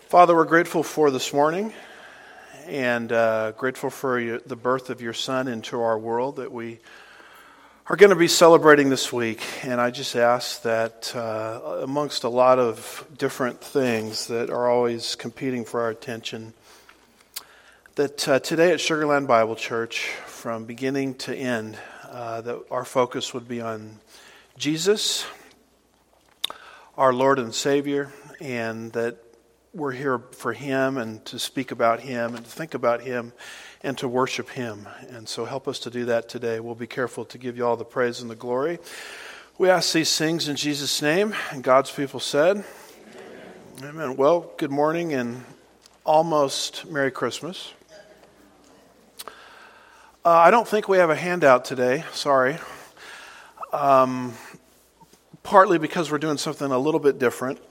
Father, we're grateful for this morning and grateful for the birth of your Son into our world that we are going to be celebrating this week. And I just ask that amongst a lot of different things that are always competing for our attention, that today at Sugarland Bible Church, from beginning to end, that our focus would be on Jesus, our Lord and Savior, and that we're here for Him and to speak about Him and to think about Him and to worship Him. And so help us to do that today. We'll be careful to give you all the praise and the glory. We ask these things in Jesus' name, and God's people said, Amen. Well, good morning and almost Merry Christmas. I don't think we have a handout today, sorry. Partly because we're doing something a little bit different.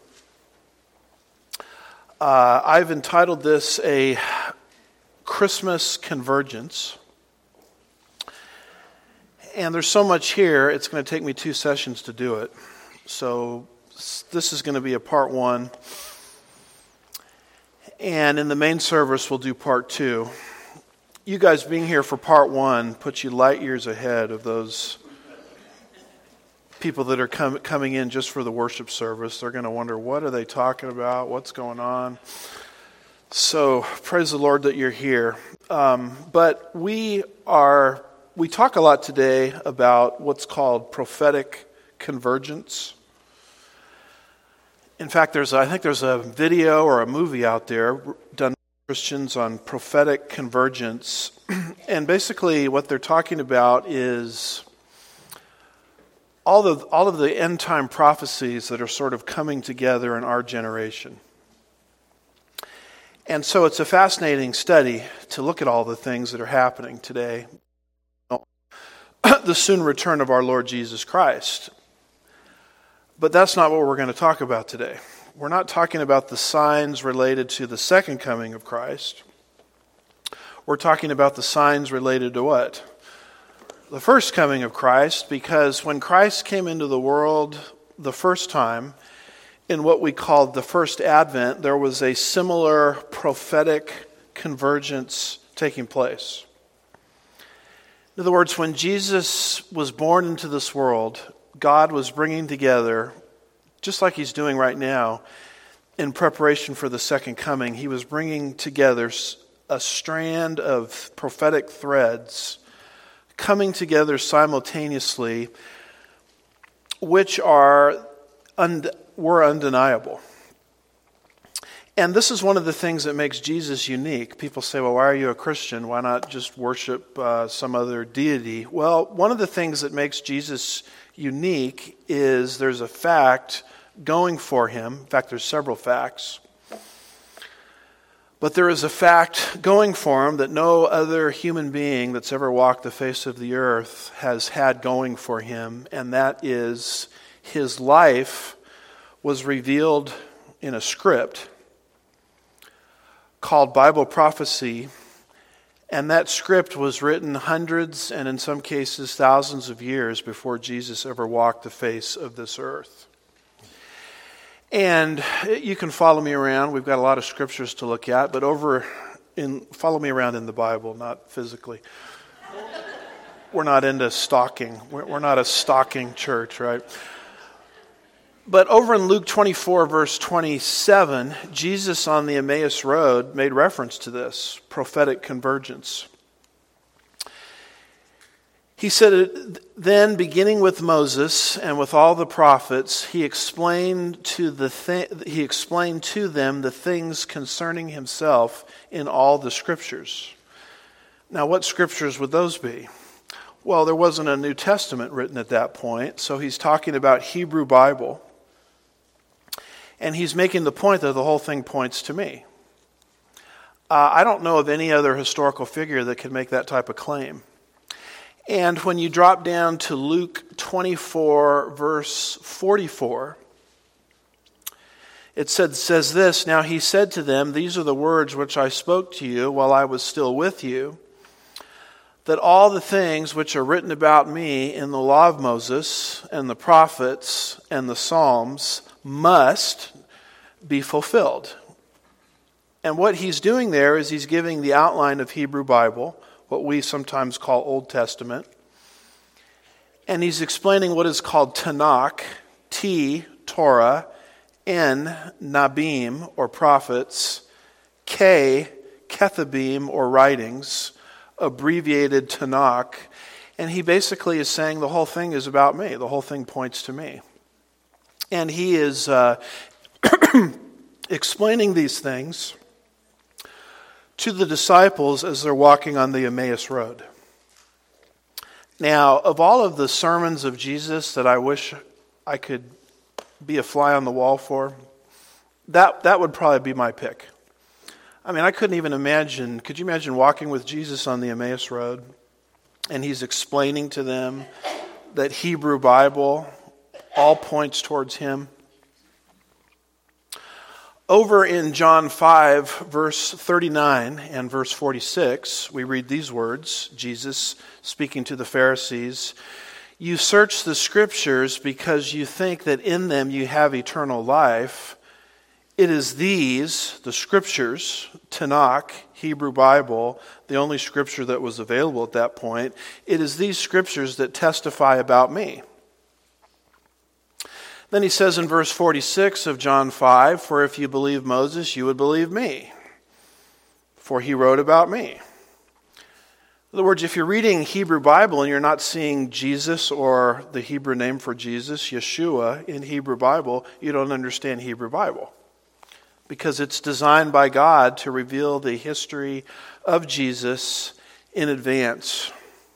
I've entitled this a Christmas Convergence. And there's so much here, it's going to take me 2 sessions to do it. So this is going to be a part 1. And in the main service, we'll do part 2. You guys being here for part 1 puts you light years ahead of those people that are coming in just for the worship service. They're going to wonder, what are they talking about? What's going on? So praise the Lord that you're here. But we talk a lot today about what's called prophetic convergence. In fact, I think there's a video or a movie out there done by Christians on prophetic convergence. And basically what they're talking about is all of the end time prophecies that are sort of coming together in our generation. And so it's a fascinating study to look at all the things that are happening today. The soon return of our Lord Jesus Christ. But that's not what we're going to talk about today. We're not talking about the signs related to the second coming of Christ. We're talking about the signs related to what? The first coming of Christ, because when Christ came into the world the first time, in what we called the first advent, there was a similar prophetic convergence taking place. In other words, when Jesus was born into this world, God was bringing together, just like He's doing right now, in preparation for the second coming, He was bringing together a strand of prophetic threads coming together simultaneously, which were undeniable. And this is one of the things that makes Jesus unique. People say, well, why are you a Christian? Why not just worship some other deity? Well, one of the things that makes Jesus unique is there's a fact going for Him. In fact, there's several facts. But there is a fact going for Him that no other human being that's ever walked the face of the earth has had going for Him, and that is His life was revealed in a script called Bible prophecy, and that script was written hundreds and in some cases thousands of years before Jesus ever walked the face of this earth. And you can follow me around. We've got a lot of scriptures to look at, but follow me around in the Bible, not physically. We're not into stalking. We're not a stalking church, right? But over in Luke 24, verse 27, Jesus on the Emmaus Road made reference to this prophetic convergence. He said, then beginning with Moses and with all the prophets, he explained to them the things concerning himself in all the scriptures. Now, what scriptures would those be? Well, there wasn't a New Testament written at that point, so he's talking about Hebrew Bible. And he's making the point that the whole thing points to me. I don't know of any other historical figure that can make that type of claim. And when you drop down to Luke 24, verse 44, it says this, now he said to them, these are the words which I spoke to you while I was still with you, that all the things which are written about me in the law of Moses and the prophets and the Psalms must be fulfilled. And what he's doing there is he's giving the outline of Hebrew Bible, what we sometimes call Old Testament. And he's explaining what is called Tanakh, T, Torah, N, Nabim, or prophets, K, Kethabim, or writings, abbreviated Tanakh. And he basically is saying the whole thing is about me. The whole thing points to me. And he is explaining these things to the disciples as they're walking on the Emmaus Road. Now, of all of the sermons of Jesus that I wish I could be a fly on the wall for, that would probably be my pick. I mean, I couldn't even imagine, could you imagine walking with Jesus on the Emmaus Road and he's explaining to them that Hebrew Bible all points towards him? Over in John 5, verse 39 and verse 46, we read these words, Jesus speaking to the Pharisees, "You search the Scriptures because you think that in them you have eternal life. It is these, the Scriptures, Tanakh, Hebrew Bible, the only Scripture that was available at that point, it is these Scriptures that testify about me." Then he says in verse 46 of John 5, "For if you believe Moses, you would believe me, for he wrote about me." In other words, if you're reading Hebrew Bible and you're not seeing Jesus or the Hebrew name for Jesus, Yeshua, in Hebrew Bible, you don't understand Hebrew Bible. Because it's designed by God to reveal the history of Jesus in advance.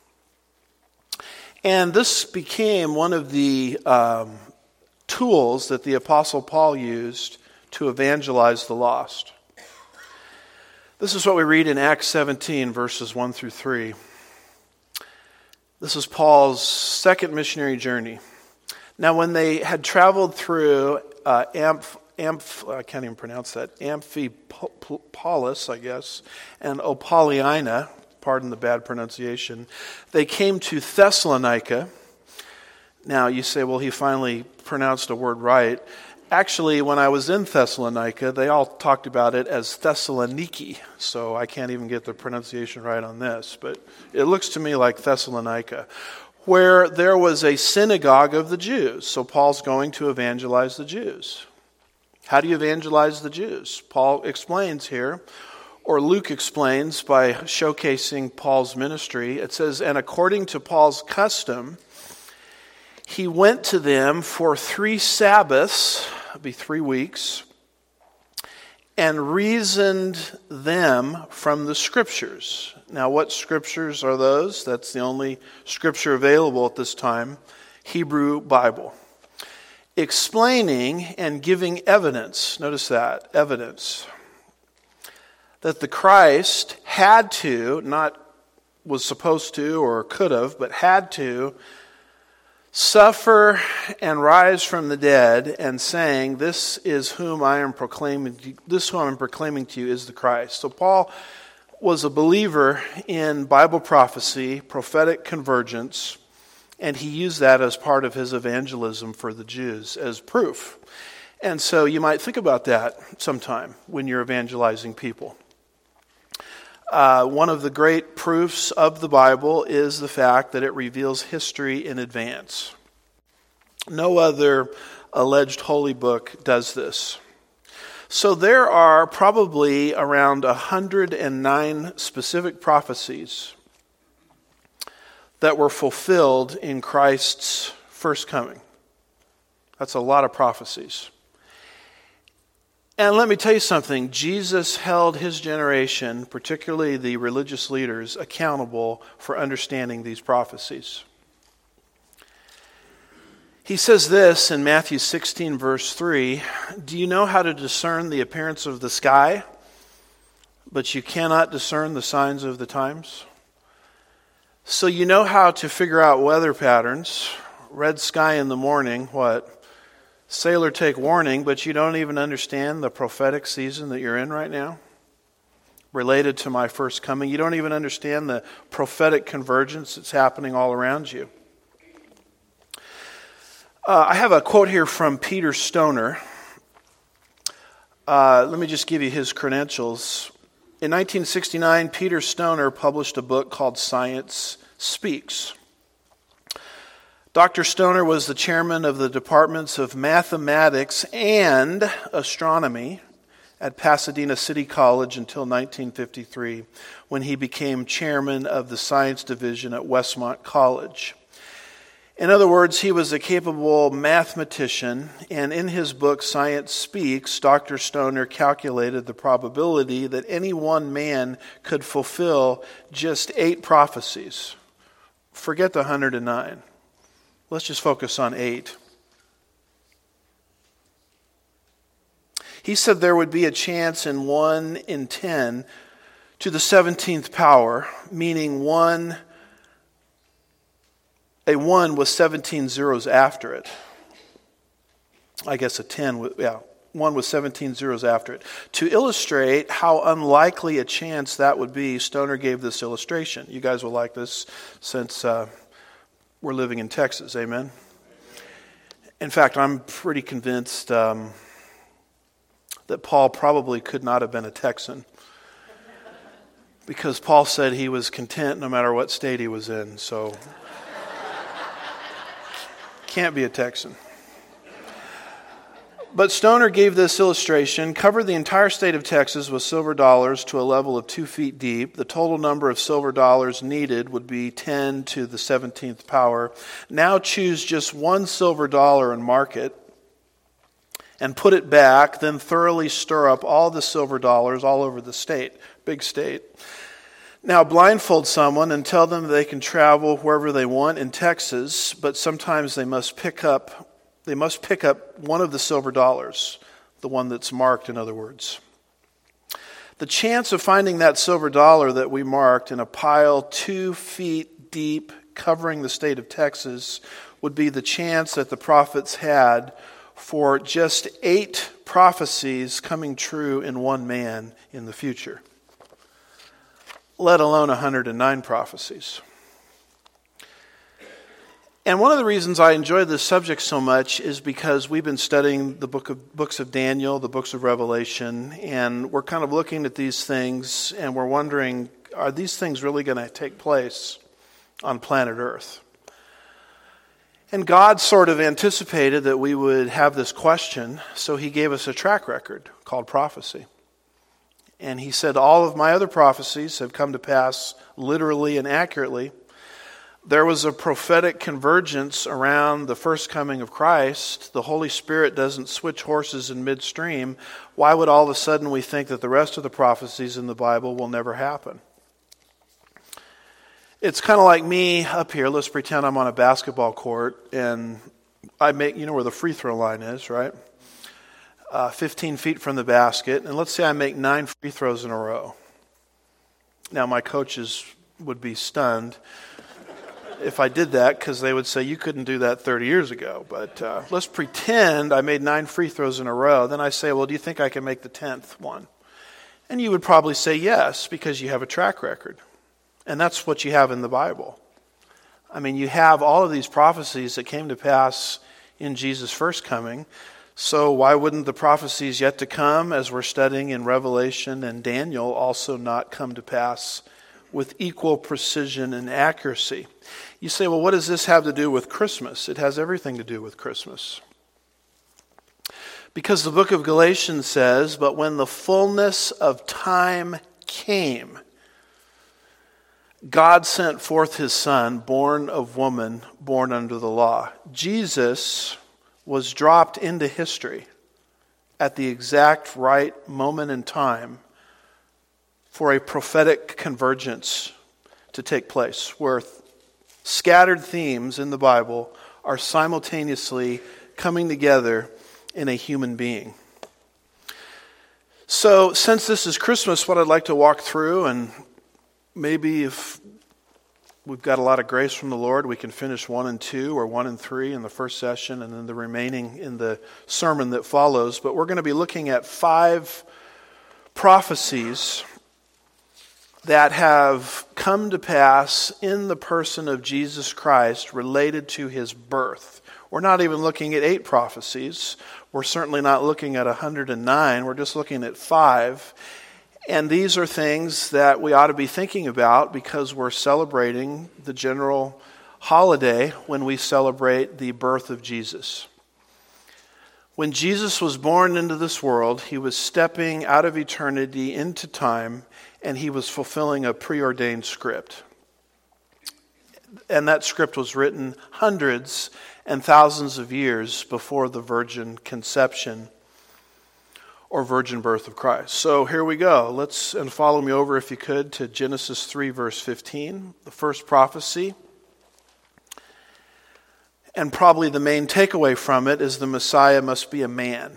And this became one of the tools that the Apostle Paul used to evangelize the lost. This is what we read in Acts 17, verses 1 through 3. This is Paul's second missionary journey. Now, when they had traveled through I can't even pronounce that, Amphipolis, I guess, and Apollonia, pardon the bad pronunciation, they came to Thessalonica. Now, you say, well, he finally pronounced a word right. Actually, when I was in Thessalonica, they all talked about it as Thessaloniki, so I can't even get the pronunciation right on this, but it looks to me like Thessalonica, where there was a synagogue of the Jews. So Paul's going to evangelize the Jews. How do you evangelize the Jews? Paul explains here, or Luke explains by showcasing Paul's ministry. It says, "And according to Paul's custom, he went to them for 3 Sabbaths," it'd be 3 weeks, "and reasoned them from the Scriptures." Now, what Scriptures are those? That's the only Scripture available at this time, Hebrew Bible. "Explaining and giving evidence," notice that, evidence, "that the Christ had to, not was supposed to or could have, but had to, suffer and rise from the dead, and saying, this whom I am proclaiming to you is the Christ." So Paul was a believer in Bible prophecy, prophetic convergence, and he used that as part of his evangelism for the Jews as proof. And so you might think about that sometime when you're evangelizing people. One of the great proofs of the Bible is the fact that it reveals history in advance. No other alleged holy book does this. So there are probably around 109 specific prophecies that were fulfilled in Christ's first coming. That's a lot of prophecies. And let me tell you something, Jesus held his generation, particularly the religious leaders, accountable for understanding these prophecies. He says this in Matthew 16, verse 3, "Do you know how to discern the appearance of the sky, but you cannot discern the signs of the times?" So you know how to figure out weather patterns. Red sky in the morning, what? Sailor take warning, but you don't even understand the prophetic season that you're in right now? Related to my first coming. You don't even understand the prophetic convergence that's happening all around you. I have a quote here from Peter Stoner. Let me just give you his credentials. In 1969, Peter Stoner published a book called Science Speaks. Dr. Stoner was the chairman of the departments of mathematics and astronomy at Pasadena City College until 1953, when he became chairman of the science division at Westmont College. In other words, he was a capable mathematician, and in his book, Science Speaks, Dr. Stoner calculated the probability that any one man could fulfill just 8 prophecies. Forget the 109. Let's just focus on 8. He said there would be a chance in 1 in 10 to the 17th power, meaning a 1 with 17 zeros after it. I guess a 10, 1 with 17 zeros after it. To illustrate how unlikely a chance that would be, Stoner gave this illustration. You guys will like this since we're living in Texas, amen? In fact, I'm pretty convinced that Paul probably could not have been a Texan, because Paul said he was content no matter what state he was in, so can't be a Texan. But Stoner gave this illustration: cover the entire state of Texas with silver dollars to a level of 2 feet deep. The total number of silver dollars needed would be 10 to the 17th power. Now choose just one silver dollar and mark it, and put it back, then thoroughly stir up all the silver dollars all over the state, big state. Now blindfold someone and tell them they can travel wherever they want in Texas, but sometimes they must pick up one of the silver dollars, the one that's marked, in other words. The chance of finding that silver dollar that we marked in a pile 2 feet deep covering the state of Texas would be the chance that the prophets had for just 8 prophecies coming true in one man in the future, let alone 109 prophecies. And one of the reasons I enjoy this subject so much is because we've been studying the books of Daniel, the books of Revelation, and we're kind of looking at these things and we're wondering, are these things really going to take place on planet Earth? And God sort of anticipated that we would have this question, so he gave us a track record called prophecy. And he said, all of my other prophecies have come to pass literally and accurately. There was a prophetic convergence around the first coming of Christ. The Holy Spirit doesn't switch horses in midstream. Why would all of a sudden we think that the rest of the prophecies in the Bible will never happen? It's kind of like me up here. Let's pretend I'm on a basketball court and I make, you know where the free throw line is, right? 15 feet from the basket. And let's say I make 9 free throws in a row. Now my coaches would be stunned if I did that, because they would say, you couldn't do that 30 years ago. But let's pretend I made 9 free throws in a row. Then I say, well, do you think I can make the 10th one? And you would probably say yes, because you have a track record. And that's what you have in the Bible. I mean, you have all of these prophecies that came to pass in Jesus' first coming. So why wouldn't the prophecies yet to come, as we're studying in Revelation and Daniel, also not come to pass with equal precision and accuracy? You say, well, what does this have to do with Christmas? It has everything to do with Christmas. Because the book of Galatians says, but when the fullness of time came, God sent forth his Son, born of woman, born under the law. Jesus was dropped into history at the exact right moment in time for a prophetic convergence to take place, where scattered themes in the Bible are simultaneously coming together in a human being. So, since this is Christmas, what I'd like to walk through, and maybe if we've got a lot of grace from the Lord, we can finish 1 and 2 or 1 and 3 in the first session, and then the remaining in the sermon that follows. But we're going to be looking at 5 prophecies that have come to pass in the person of Jesus Christ related to his birth. We're not even looking at 8 prophecies. We're certainly not looking at 109. We're just looking at 5. And these are things that we ought to be thinking about because we're celebrating the general holiday when we celebrate the birth of Jesus. When Jesus was born into this world, he was stepping out of eternity into time, and he was fulfilling a preordained script. And that script was written hundreds and thousands of years before the virgin conception or virgin birth of Christ. So here we go. And follow me over if you could to Genesis 3 verse 15, the first prophecy. And probably the main takeaway from it is the Messiah must be a man.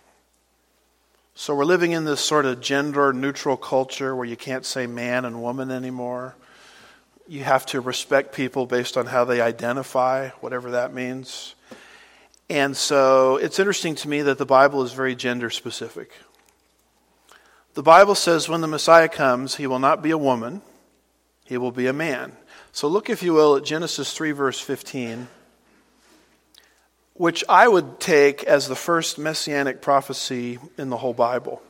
So we're living in this sort of gender-neutral culture where you can't say man and woman anymore. You have to respect people based on how they identify, whatever that means. And so it's interesting to me that the Bible is very gender-specific. The Bible says when the Messiah comes, he will not be a woman, he will be a man. So look, if you will, at Genesis 3 verse 15, which I would take as the first messianic prophecy in the whole Bible.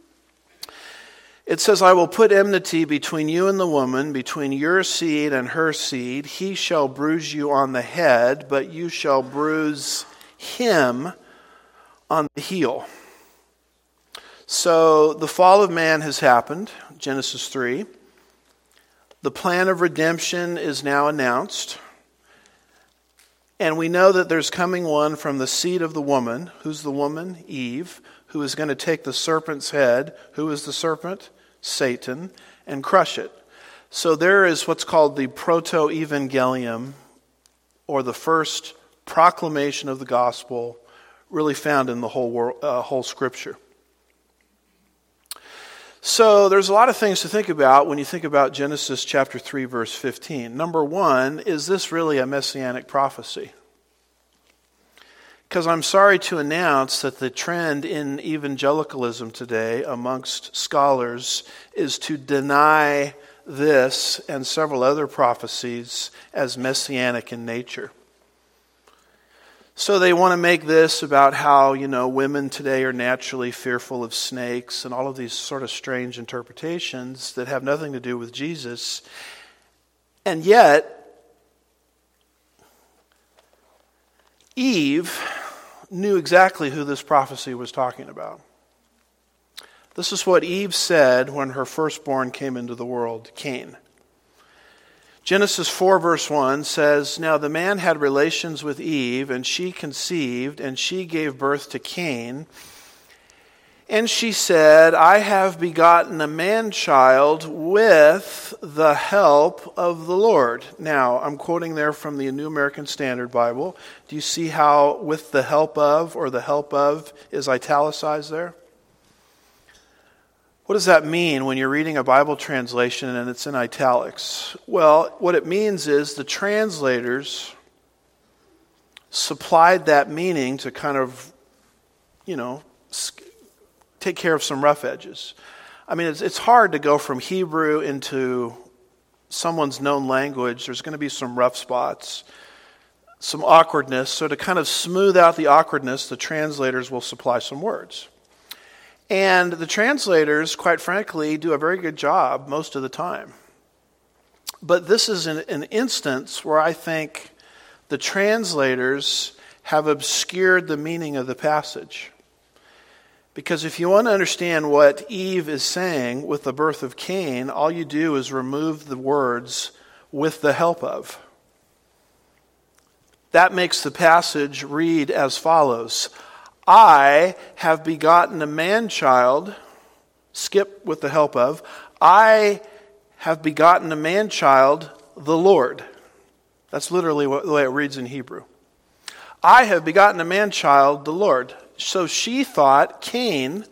It says, I will put enmity between you and the woman, between your seed and her seed. He shall bruise you on the head, but you shall bruise him on the heel. So the fall of man has happened, Genesis 3. The plan of redemption is now announced. And we know that there's coming one from the seed of the woman. Who's the woman? Eve, who is going to take the serpent's head. Who is the serpent? Satan, and crush it. So there is what's called the proto-evangelium, or the first proclamation of the gospel, really found in the whole Scripture. So there's a lot of things to think about when you think about Genesis chapter 3, verse 15. Number one, is this really a messianic prophecy? Because I'm sorry to announce that the trend in evangelicalism today amongst scholars is to deny this and several other prophecies as messianic in nature. So they want to make this about how, women today are naturally fearful of snakes and all of these sort of strange interpretations that have nothing to do with Jesus. And yet, Eve knew exactly who this prophecy was talking about. This is what Eve said when her firstborn came into the world, Cain. Genesis 4 verse 1 says, Now the man had relations with Eve, and she conceived, and she gave birth to Cain. And she said, I have begotten a man-child with the help of the Lord. Now, I'm quoting there from the New American Standard Bible. Do you see how with the help of, or the help of, is italicized there? What does that mean when you're reading a Bible translation and it's in italics? Well, what it means is the translators supplied that meaning to kind of, take care of some rough edges. I mean, it's hard to go from Hebrew into someone's known language. There's going to be some rough spots, some awkwardness. So to kind of smooth out the awkwardness, the translators will supply some words. And the translators, quite frankly, do a very good job most of the time. But this is an instance where I think the translators have obscured the meaning of the passage. Because if you want to understand what Eve is saying with the birth of Cain, all you do is remove the words with the help of. That makes the passage read as follows. I have begotten a man-child, skip with the help of, I have begotten a man-child, the Lord. That's literally the way it reads in Hebrew. I have begotten a man-child, the Lord. So she thought Cain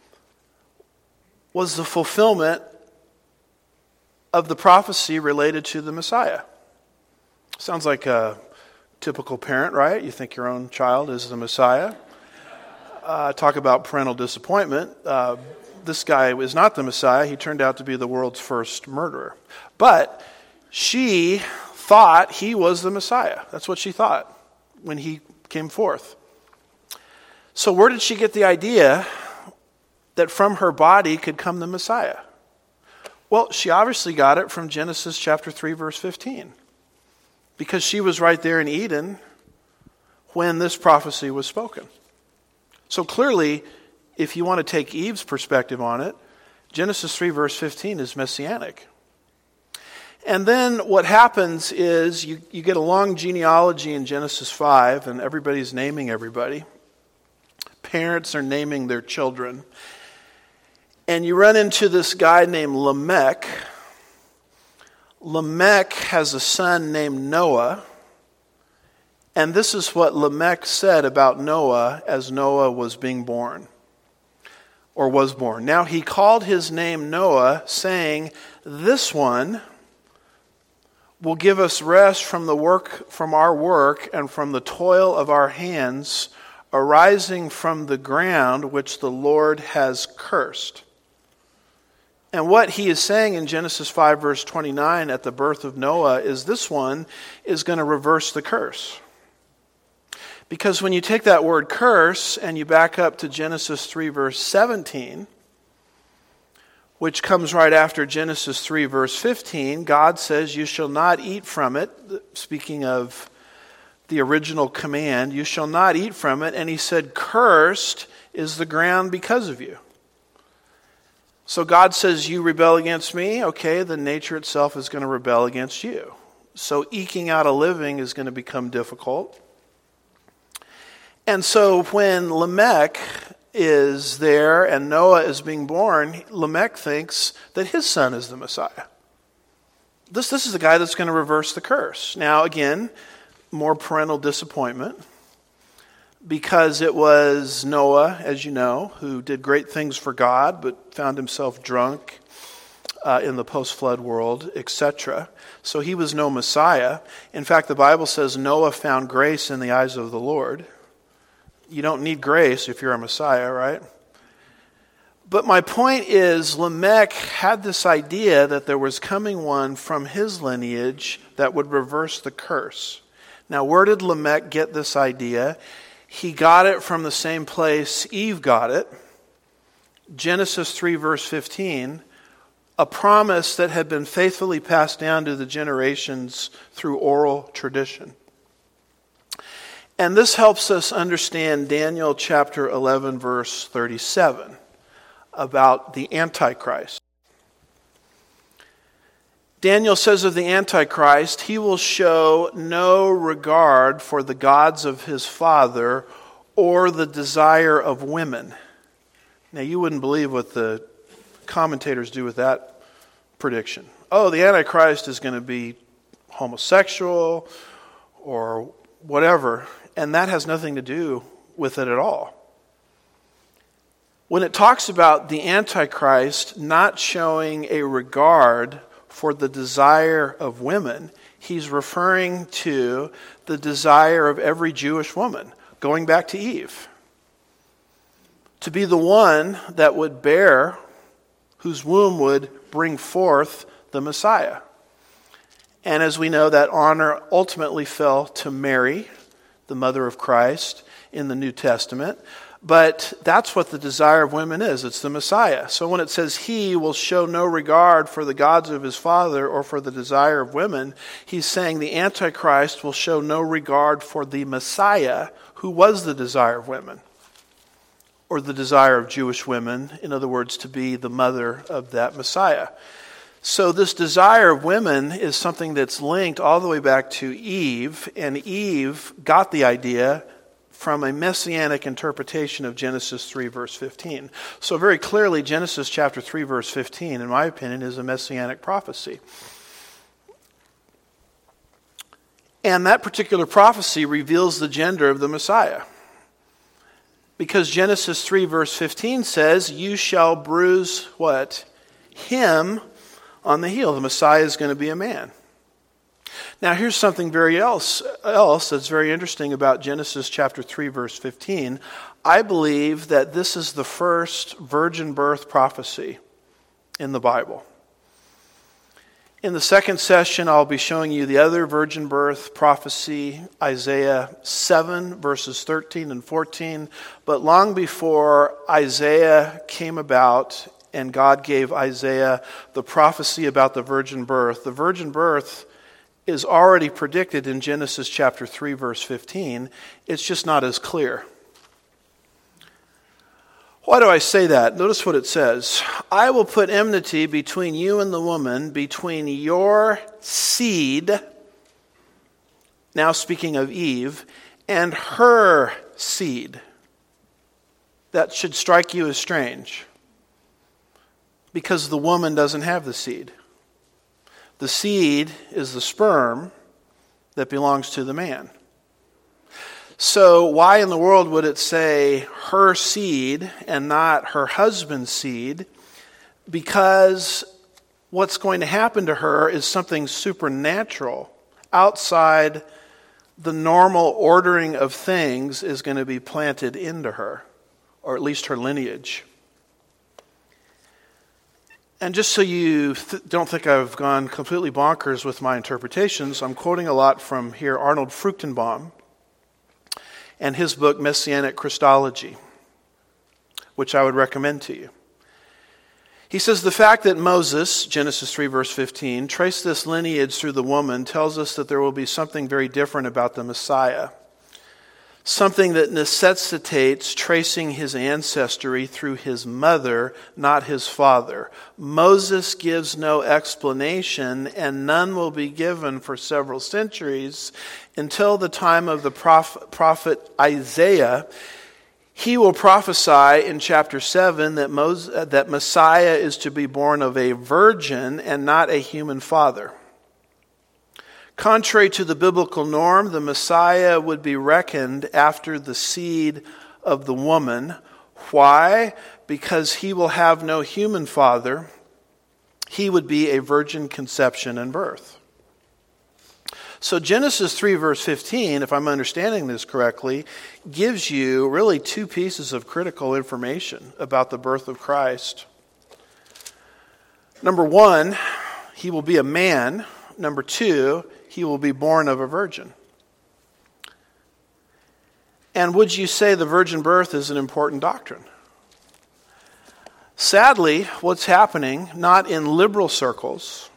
was the fulfillment of the prophecy related to the Messiah. Sounds like a typical parent, right? You think your own child is the Messiah. Talk about parental disappointment. This guy was not the Messiah. He turned out to be the world's first murderer. But she thought he was the Messiah. That's what she thought when he came forth. So where did she get the idea that from her body could come the Messiah? Well, she obviously got it from Genesis chapter 3, verse 15. Because she was right there in Eden when this prophecy was spoken. So clearly, if you want to take Eve's perspective on it, Genesis 3, verse 15 is messianic. And then what happens is you get a long genealogy in Genesis 5, and everybody's naming everybody. Parents are naming their children. And you run into this guy named Lamech. Lamech has a son named Noah. And this is what Lamech said about Noah as Noah was being born, or was born. Now he called his name Noah, saying, "This one will give us rest from our work and from the toil of our hands, arising from the ground which the Lord has cursed." And what he is saying in Genesis 5, verse 29 at the birth of Noah is this one is going to reverse the curse. Because when you take that word curse and you back up to Genesis 3, verse 17, which comes right after Genesis 3, verse 15, God says, "You shall not eat from it," speaking of the original command, "you shall not eat from it." And he said, "Cursed is the ground because of you." So God says, you rebel against me, okay, then nature itself is going to rebel against you. So eking out a living is going to become difficult. And so when Lamech is there and Noah is being born, Lamech thinks that his son is the Messiah. This is the guy that's going to reverse the curse. Now again, more parental disappointment, because it was Noah, as you know, who did great things for God, but found himself drunk in the post-flood world, etc. So he was no Messiah. In fact, the Bible says Noah found grace in the eyes of the Lord. You don't need grace if you're a Messiah, right? But my point is, Lamech had this idea that there was coming one from his lineage that would reverse the curse. Now, where did Lamech get this idea? He got it from the same place Eve got it. Genesis 3, verse 15, a promise that had been faithfully passed down to the generations through oral tradition. And this helps us understand Daniel chapter 11, verse 37, about the Antichrist. Daniel says of the Antichrist, he will show no regard for the gods of his father or the desire of women. Now, you wouldn't believe what the commentators do with that prediction. Oh, the Antichrist is going to be homosexual or whatever, and that has nothing to do with it at all. When it talks about the Antichrist not showing a regard for the desire of women, he's referring to the desire of every Jewish woman, going back to Eve. To be the one that would bear, whose womb would bring forth the Messiah. And as we know, that honor ultimately fell to Mary, the mother of Christ, in the New Testament. But that's what the desire of women is. It's the Messiah. So when it says he will show no regard for the gods of his father or for the desire of women, he's saying the Antichrist will show no regard for the Messiah, who was the desire of women, or the desire of Jewish women, in other words, to be the mother of that Messiah. So this desire of women is something that's linked all the way back to Eve, and Eve got the idea from a messianic interpretation of Genesis 3, verse 15. So very clearly, Genesis chapter 3, verse 15, in my opinion, is a messianic prophecy. And that particular prophecy reveals the gender of the Messiah. Because Genesis 3, verse 15 says, you shall bruise what? Him on the heel. The Messiah is going to be a man. Now here's something else that's very interesting about Genesis chapter 3, verse 15. I believe that this is the first virgin birth prophecy in the Bible. In the second session, I'll be showing you the other virgin birth prophecy, Isaiah 7, verses 13 and 14. But long before Isaiah came about and God gave Isaiah the prophecy about the virgin birth is already predicted in Genesis chapter 3, verse 15. It's just not as clear. Why do I say that? Notice what it says. I will put enmity between you and the woman, between your seed, now speaking of Eve, and her seed. That should strike you as strange, because the woman doesn't have the seed. The seed is the sperm that belongs to the man. So why in the world would it say her seed and not her husband's seed? Because what's going to happen to her is something supernatural. Outside the normal ordering of things is going to be planted into her, or at least her lineage. And just so you don't think I've gone completely bonkers with my interpretations, I'm quoting a lot from here Arnold Fruchtenbaum and his book Messianic Christology, which I would recommend to you. He says the fact that Moses, Genesis 3 verse 15, traced this lineage through the woman tells us that there will be something very different about the Messiah. Something that necessitates tracing his ancestry through his mother, not his father. Moses gives no explanation, and none will be given for several centuries until the time of the prophet Isaiah. He will prophesy in chapter 7 that Messiah is to be born of a virgin and not a human father. Contrary to the biblical norm, the Messiah would be reckoned after the seed of the woman. Why? Because he will have no human father. He would be a virgin conception and birth. So Genesis 3 verse 15, if I'm understanding this correctly, gives you really two pieces of critical information about the birth of Christ. Number one, he will be a man. Number two, he will be born of a virgin. And would you say the virgin birth is an important doctrine? Sadly, what's happening, not in liberal circles,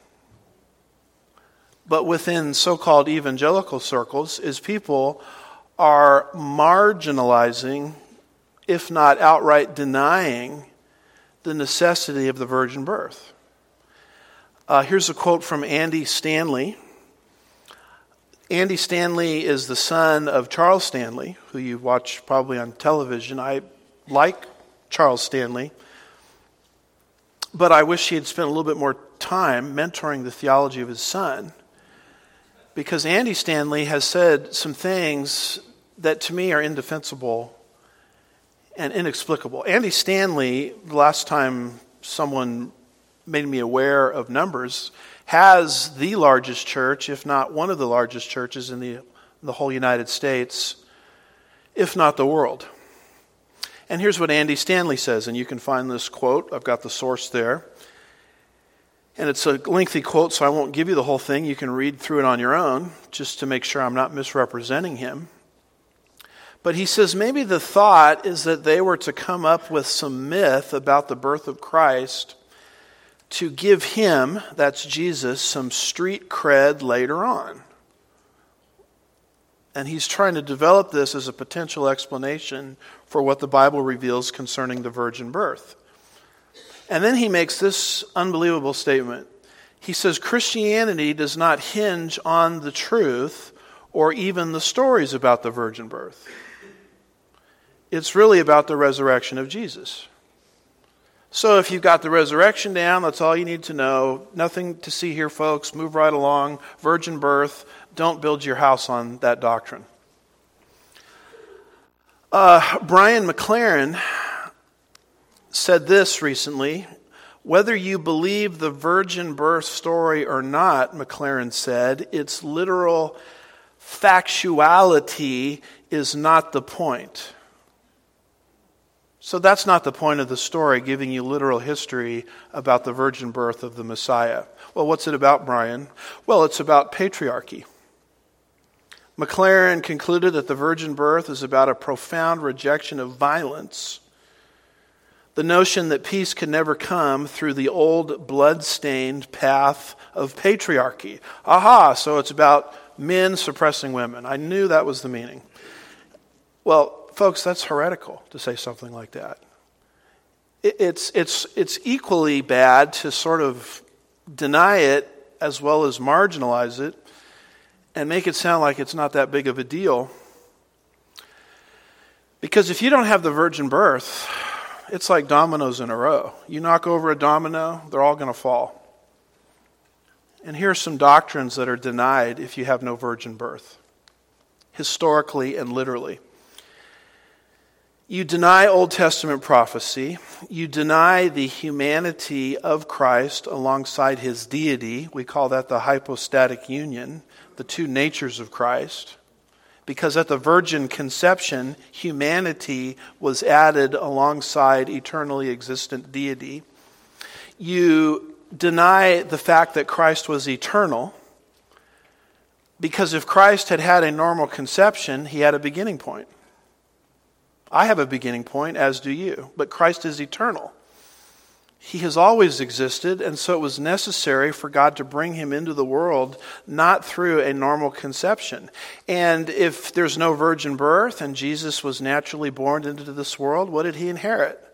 but within so-called evangelical circles, is people are marginalizing, if not outright denying, the necessity of the virgin birth. Here's a quote from Andy Stanley. Andy Stanley is the son of Charles Stanley, who you watch probably on television. I like Charles Stanley, but I wish he had spent a little bit more time mentoring the theology of his son, because Andy Stanley has said some things that to me are indefensible and inexplicable. Andy Stanley, the last time someone made me aware of numbers, has the largest church, if not one of the largest churches in the whole United States, if not the world. And here's what Andy Stanley says, and you can find this quote. I've got the source there. And it's a lengthy quote, so I won't give you the whole thing. You can read through it on your own, just to make sure I'm not misrepresenting him. But he says maybe the thought is that they were to come up with some myth about the birth of Christ to give him, that's Jesus, some street cred later on. And he's trying to develop this as a potential explanation for what the Bible reveals concerning the virgin birth. And then he makes this unbelievable statement. He says, Christianity does not hinge on the truth or even the stories about the virgin birth. It's really about the resurrection of Jesus. So if you've got the resurrection down, that's all you need to know. Nothing to see here, folks. Move right along. Virgin birth. Don't build your house on that doctrine. Brian McLaren said this recently. Whether you believe the virgin birth story or not, McLaren said, its literal factuality is not the point. So that's not the point of the story, giving you literal history about the virgin birth of the Messiah. Well, what's it about, Brian? Well, it's about patriarchy. Maclaren concluded that the virgin birth is about a profound rejection of violence. The notion that peace can never come through the old blood-stained path of patriarchy. Aha, so it's about men suppressing women. I knew that was the meaning. Well, folks, that's heretical to say something like that. It's equally bad to sort of deny it as well as marginalize it and make it sound like it's not that big of a deal. Because if you don't have the virgin birth, it's like dominoes in a row. You knock over a domino, they're all going to fall. And here are some doctrines that are denied if you have no virgin birth, historically and literally. You deny Old Testament prophecy. You deny the humanity of Christ alongside his deity. We call that the hypostatic union, the two natures of Christ. Because at the virgin conception, humanity was added alongside eternally existent deity. You deny the fact that Christ was eternal. Because if Christ had had a normal conception, he had a beginning point. I have a beginning point, as do you, but Christ is eternal. He has always existed, and so it was necessary for God to bring him into the world, not through a normal conception. And if there's no virgin birth and Jesus was naturally born into this world, what did he inherit?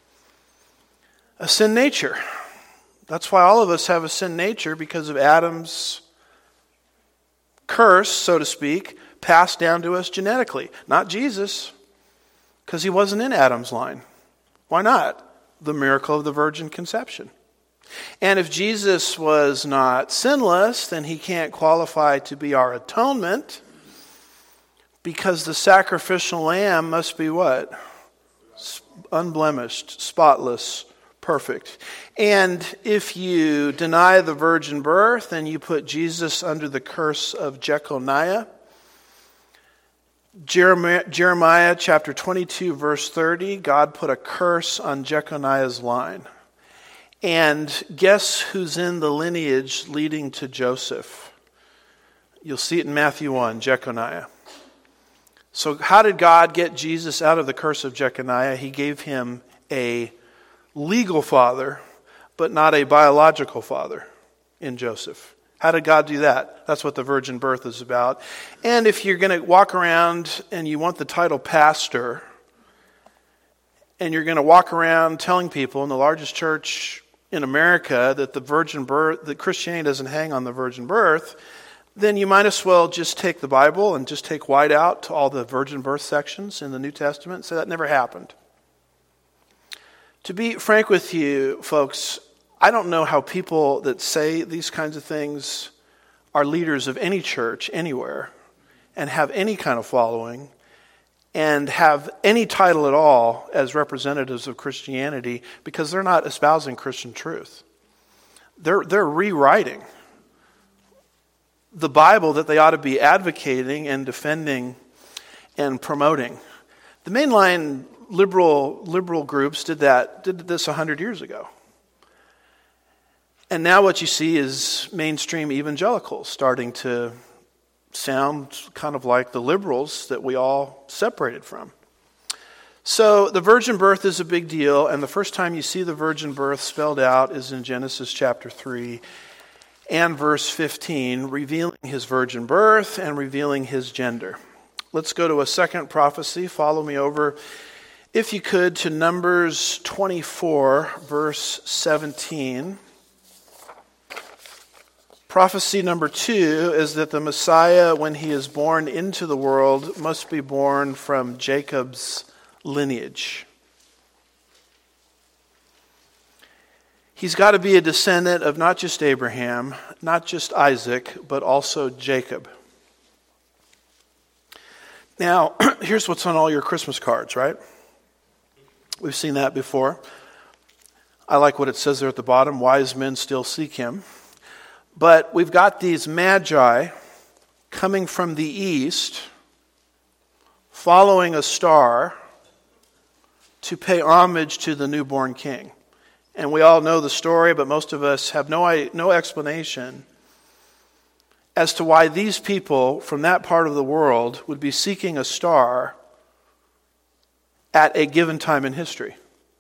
A sin nature. That's why all of us have a sin nature, because of Adam's curse, so to speak, passed down to us genetically. Not Jesus. Because he wasn't in Adam's line. Why not? The miracle of the virgin conception. And if Jesus was not sinless, then he can't qualify to be our atonement, because the sacrificial lamb must be what? Unblemished, spotless, perfect. And if you deny the virgin birth, then you put Jesus under the curse of Jeconiah. Jeremiah chapter 22, verse 30, God put a curse on Jeconiah's line. And guess who's in the lineage leading to Joseph? You'll see it in Matthew 1, Jeconiah. So how did God get Jesus out of the curse of Jeconiah? He gave him a legal father, but not a biological father in Joseph. How did God do that? That's what the virgin birth is about. And if you're going to walk around and you want the title pastor, and you're going to walk around telling people in the largest church in America that the virgin birth, that Christianity doesn't hang on the virgin birth, then you might as well just take the Bible and just take white out to all the virgin birth sections in the New Testament and say that never happened. To be frank with you, folks, I don't know how people that say these kinds of things are leaders of any church anywhere and have any kind of following and have any title at all as representatives of Christianity, because they're not espousing Christian truth. They're rewriting the Bible that they ought to be advocating and defending and promoting. The mainline liberal groups did this 100 years ago. And now what you see is mainstream evangelicals starting to sound kind of like the liberals that we all separated from. So the virgin birth is a big deal, and the first time you see the virgin birth spelled out is in Genesis chapter 3 and verse 15, revealing his virgin birth and revealing his gender. Let's go to a second prophecy. Follow me over, if you could, to Numbers 24, verse 17. Prophecy number 2 is that the Messiah, when he is born into the world, must be born from Jacob's lineage. He's got to be a descendant of not just Abraham, not just Isaac, but also Jacob. Now, here's what's on all your Christmas cards, right? We've seen that before. I like what it says there at the bottom, wise men still seek him. But we've got these magi coming from the east, following a star to pay homage to the newborn king. And we all know the story, but most of us have no explanation as to why these people from that part of the world would be seeking a star at a given time in history.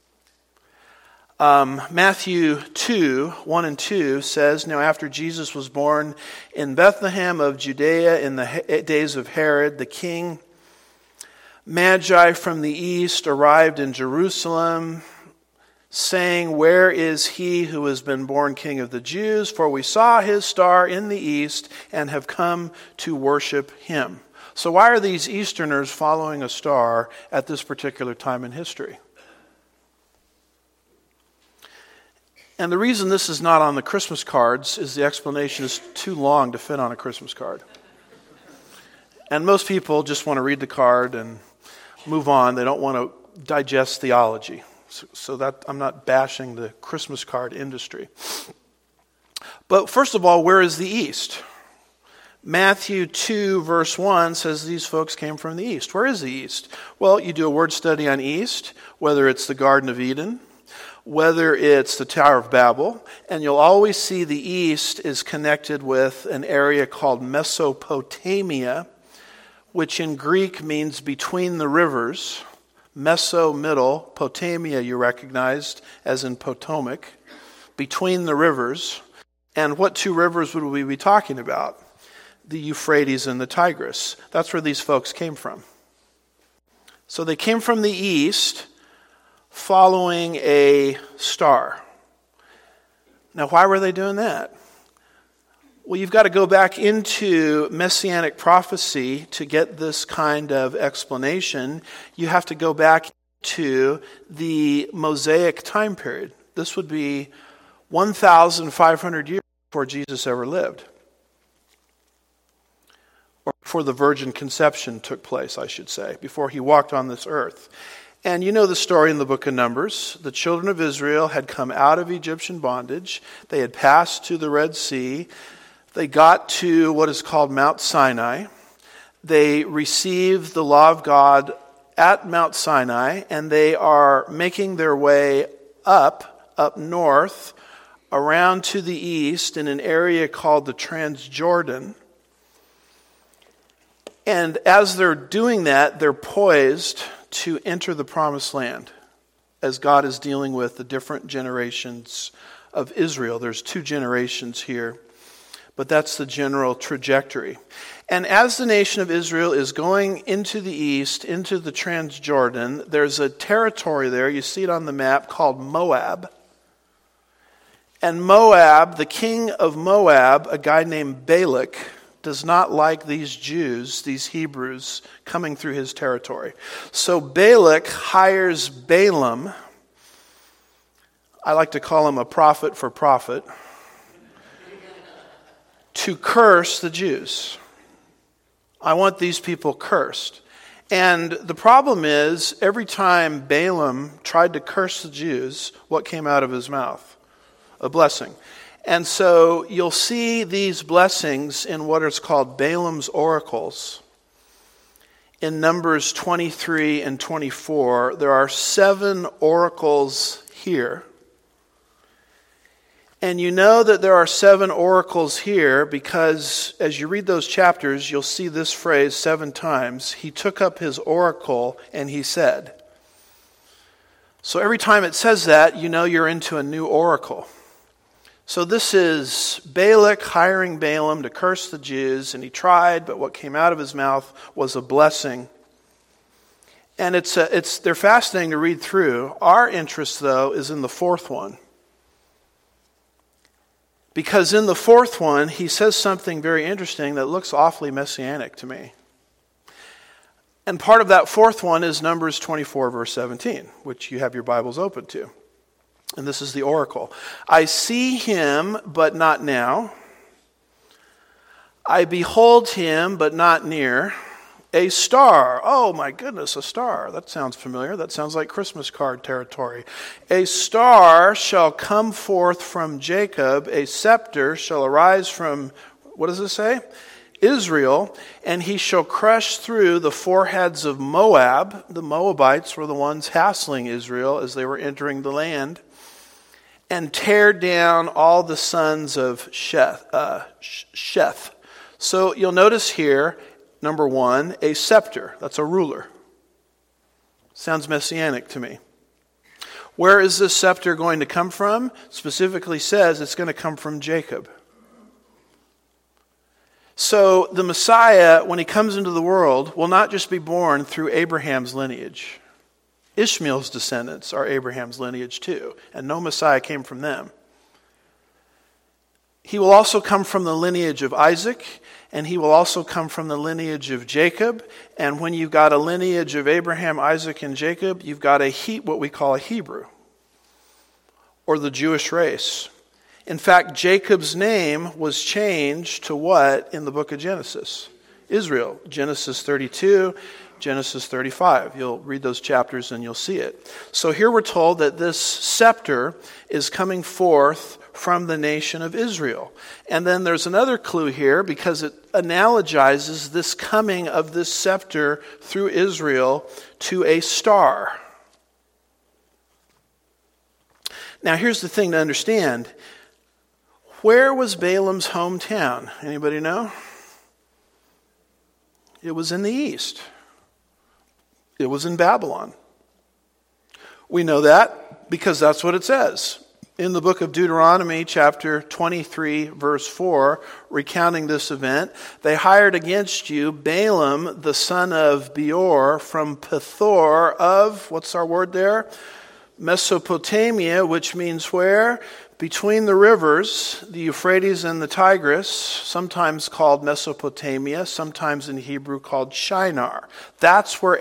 Matthew 2, 1 and 2 says, "Now after Jesus was born in Bethlehem of Judea in the days of Herod the king, Magi from the east arrived in Jerusalem, saying, 'Where is he who has been born King of the Jews? For we saw his star in the east and have come to worship him.'" So why are these Easterners following a star at this particular time in history? And the reason this is not on the Christmas cards is the explanation is too long to fit on a Christmas card. And most people just want to read the card and move on. They don't want to digest theology. So that I'm not bashing the Christmas card industry. But first of all, where is the East? Matthew 2 verse 1 says these folks came from the East. Where is the East? Well, you do a word study on East, whether it's the Garden of Eden, whether it's the Tower of Babel, and you'll always see the East is connected with an area called Mesopotamia, which in Greek means between the rivers. Meso, middle, Potamia you recognized as in Potomac, between the rivers. And what two rivers would we be talking about? The Euphrates and the Tigris. That's where these folks came from. So they came from the east following a star. Now, why were they doing that? Well, you've got to go back into Messianic prophecy to get this kind of explanation. You have to go back to the Mosaic time period. This would be 1,500 years before Jesus ever lived. Or before the virgin conception took place, I should say, before he walked on this earth. And you know the story in the book of Numbers. The children of Israel had come out of Egyptian bondage. They had passed to the Red Sea. They got to what is called Mount Sinai. They received the law of God at Mount Sinai, and they are making their way up north, around to the east in an area called the Transjordan. And as they're doing that, they're poised to enter the promised land as God is dealing with the different generations of Israel. There's 2 generations here, but that's the general trajectory. And as the nation of Israel is going into the east, into the Transjordan, there's a territory there, you see it on the map, called Moab. And Moab, the king of Moab, a guy named Balak, does not like these Jews, these Hebrews, coming through his territory. So Balak hires Balaam, I like to call him a prophet for profit, to curse the Jews. I want these people cursed. And the problem is, every time Balaam tried to curse the Jews, what came out of his mouth? A blessing. And so you'll see these blessings in what is called Balaam's oracles. In Numbers 23 and 24, there are 7 oracles here. And you know that there are 7 oracles here because as you read those chapters, you'll see this phrase 7 times. He took up his oracle and he said. So every time it says that, you know you're into a new oracle. So this is Balak hiring Balaam to curse the Jews, and he tried, but what came out of his mouth was a blessing. And they're fascinating to read through. Our interest, though, is in the 4th one. Because in the 4th one, he says something very interesting that looks awfully messianic to me. And part of that 4th one is Numbers 24, verse 17, which you have your Bibles open to. And this is the oracle. I see him, but not now. I behold him, but not near. A star. Oh my goodness, a star. That sounds familiar. That sounds like Christmas card territory. A star shall come forth from Jacob. A scepter shall arise from, what does it say? Israel, and he shall crush through the foreheads of Moab. The Moabites were the ones hassling Israel as they were entering the land, and tear down all the sons of Sheth. So you'll notice here, number one, a scepter. That's a ruler. Sounds messianic to me. Where is this scepter going to come from? Specifically says it's going to come from Jacob. So the Messiah, when he comes into the world, will not just be born through Abraham's lineage. Ishmael's descendants are Abraham's lineage too, and no Messiah came from them. He will also come from the lineage of Isaac, and he will also come from the lineage of Jacob. And when you've got a lineage of Abraham, Isaac, and Jacob, you've got what we call a Hebrew, or the Jewish race. In fact, Jacob's name was changed to what in the book of Genesis? Israel. Genesis 32, Genesis 35. You'll read those chapters and you'll see it. So here we're told that this scepter is coming forth from the nation of Israel. And then there's another clue here because it analogizes this coming of this scepter through Israel to a star. Now here's the thing to understand. Where was Balaam's hometown? Anybody know? It was in the east. It was in Babylon. We know that because that's what it says. In the book of Deuteronomy, chapter 23, verse 4, recounting this event, they hired against you Balaam, the son of Beor, from Pethor of, what's our word there? Mesopotamia, which means where? Between the rivers, the Euphrates and the Tigris, sometimes called Mesopotamia, sometimes in Hebrew called Shinar. That's where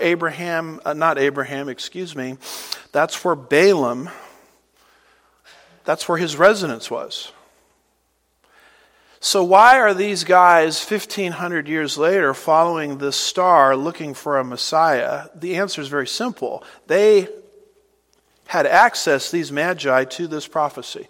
that's where Balaam, that's where his residence was. So why are these guys 1,500 years later following this star looking for a Messiah? The answer is very simple. They had access, these magi, to this prophecy.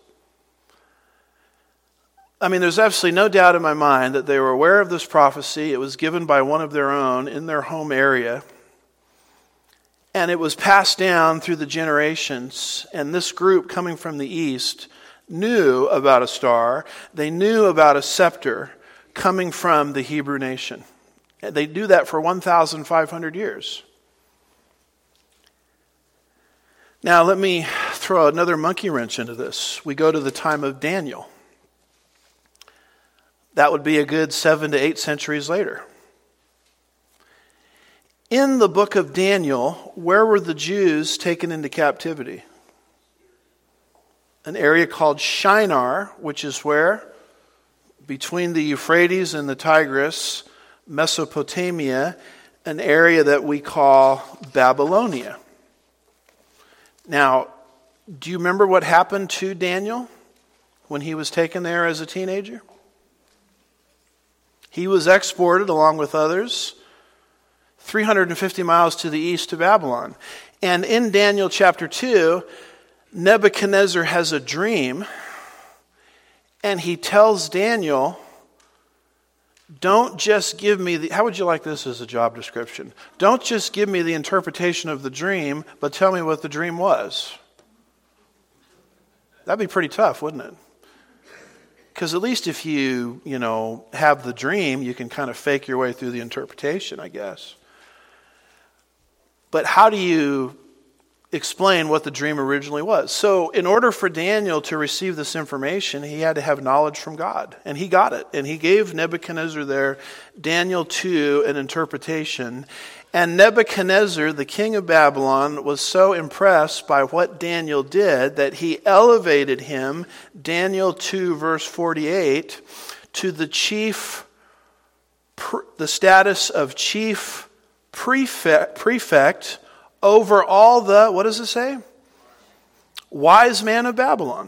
I mean, there's absolutely no doubt in my mind that they were aware of this prophecy. It was given by one of their own in their home area. And it was passed down through the generations. And this group coming from the east knew about a star. They knew about a scepter coming from the Hebrew nation. They do that for 1,500 years. Now, let me throw another monkey wrench into this. We go to the time of Daniel. That would be a good 7 to 8 centuries later. In the book of Daniel, where were the Jews taken into captivity? An area called Shinar, which is where? Between the Euphrates and the Tigris, Mesopotamia, an area that we call Babylonia. Now, do you remember what happened to Daniel when he was taken there as a teenager? He was exported, along with others, 350 miles to the east to Babylon. And in Daniel chapter 2, Nebuchadnezzar has a dream, and he tells Daniel, don't just give me how would you like this as a job description? Don't just give me the interpretation of the dream, but tell me what the dream was. That'd be pretty tough, wouldn't it? Because at least if you have the dream, you can kind of fake your way through the interpretation, I guess. But how do you explain what the dream originally was? So in order for Daniel to receive this information, he had to have knowledge from God. And he got it. And he gave Nebuchadnezzar there, Daniel 2, an interpretation. And Nebuchadnezzar, the king of Babylon, was so impressed by what Daniel did that he elevated him, Daniel 2, verse 48, to the status of chief prefect over all the, what does it say? Wise man of Babylon.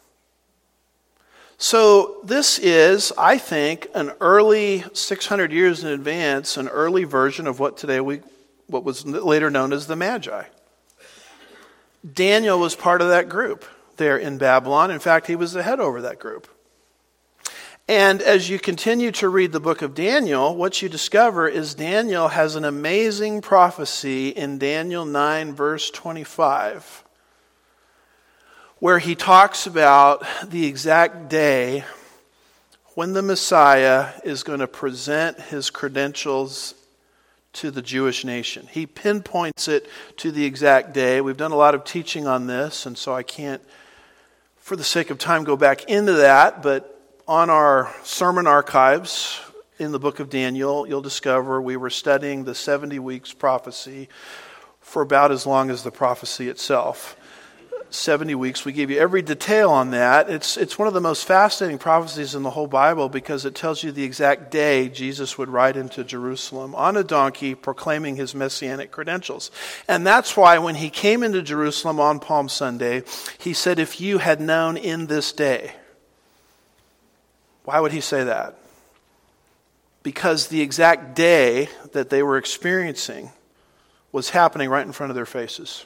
So this is, I think, an early 600 years in advance, an early version of what was later known as the Magi. Daniel was part of that group there in Babylon. In fact, he was the head over that group. And as you continue to read the book of Daniel, what you discover is Daniel has an amazing prophecy in Daniel 9, verse 25, where he talks about the exact day when the Messiah is going to present his credentials to the Jewish nation. He pinpoints it to the exact day. We've done a lot of teaching on this, and so I can't, for the sake of time, go back into that, but on our sermon archives in the book of Daniel, you'll discover we were studying the 70 weeks prophecy for about as long as the prophecy itself. 70 weeks. We gave you every detail on that. It's one of the most fascinating prophecies in the whole Bible because it tells you the exact day Jesus would ride into Jerusalem on a donkey proclaiming his messianic credentials. And that's why when he came into Jerusalem on Palm Sunday, he said, "If you had known in this day." Why would he say that? Because the exact day that they were experiencing was happening right in front of their faces.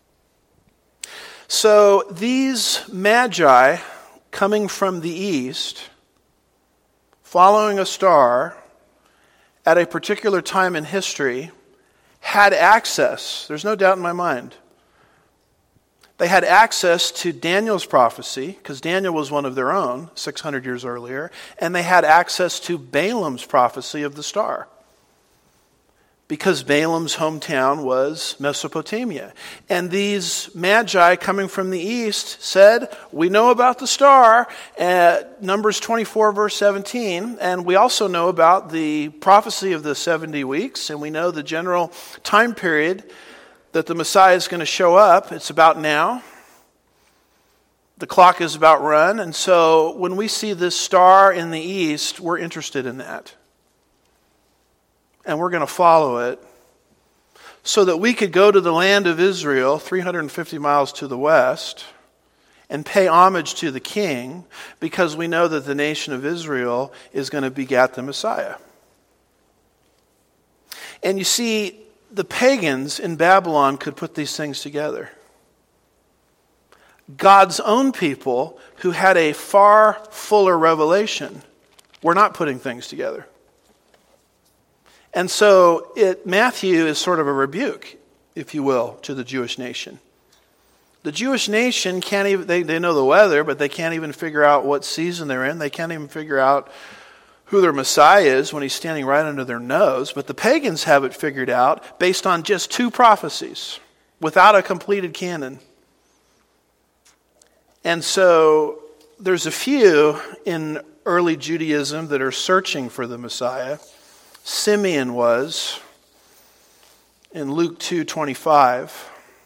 So these magi coming from the east, following a star at a particular time in history, had access, there's no doubt in my mind, they had access to Daniel's prophecy, because Daniel was one of their own 600 years earlier, and they had access to Balaam's prophecy of the star, because Balaam's hometown was Mesopotamia. And these magi coming from the east said, we know about the star, Numbers 24, verse 17, and we also know about the prophecy of the 70 weeks, and we know the general time period that the Messiah is going to show up. It's about now. The clock is about run. And so when we see this star in the east, we're interested in that. And we're going to follow it so that we could go to the land of Israel, 350 miles to the west, and pay homage to the king, because we know that the nation of Israel is going to beget the Messiah. And you see, the pagans in Babylon could put these things together. God's own people, who had a far fuller revelation, were not putting things together. And so Matthew is sort of a rebuke, if you will, to the Jewish nation. The Jewish nation can't even, they know the weather, but they can't even figure out what season they're in. They can't even figure out who their Messiah is when he's standing right under their nose. But the pagans have it figured out based on just 2 prophecies without a completed canon. And so there's a few in early Judaism that are searching for the Messiah. Simeon was in Luke 2:25.